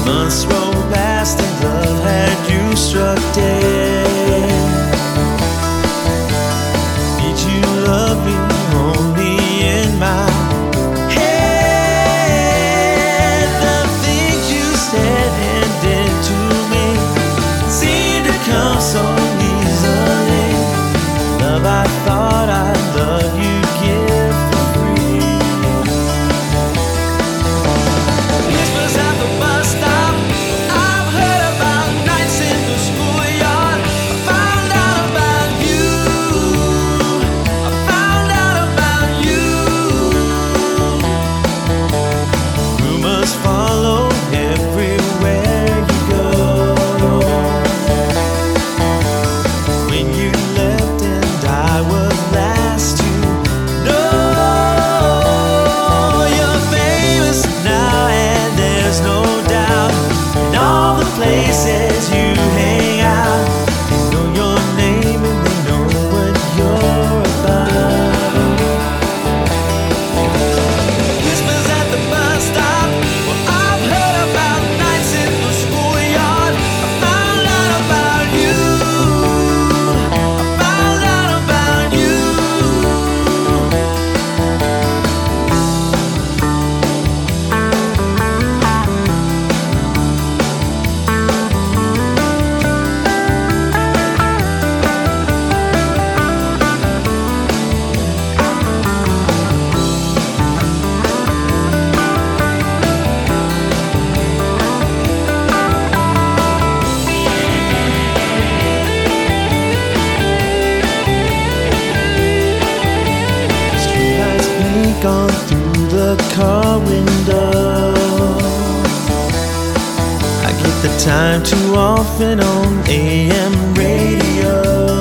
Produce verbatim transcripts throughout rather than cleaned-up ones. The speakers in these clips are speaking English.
Months rolled past and love had you struck dead. Did you love me only in my head? The things you said and did to me seemed to come so easily. Love I thought I'd love you give for free. Whispers at the bus stop, I've heard about nights in the schoolyard. I found out about you, I found out about you. Rumors follow everywhere you go. When you left and I was last to know, you're famous now and there's no doubt. In all the places you hang out, they know your name and they know what you're about. Whispers at the bus stop, well, I've heard about nights in the schoolyard. I found out about you, I found out about you. Streetlights blink on through the car window. I get the time too often on A M radio,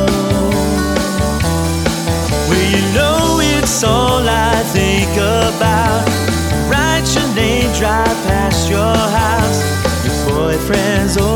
where you know it's all I think about. Write your name, drive past your house. Your boyfriend's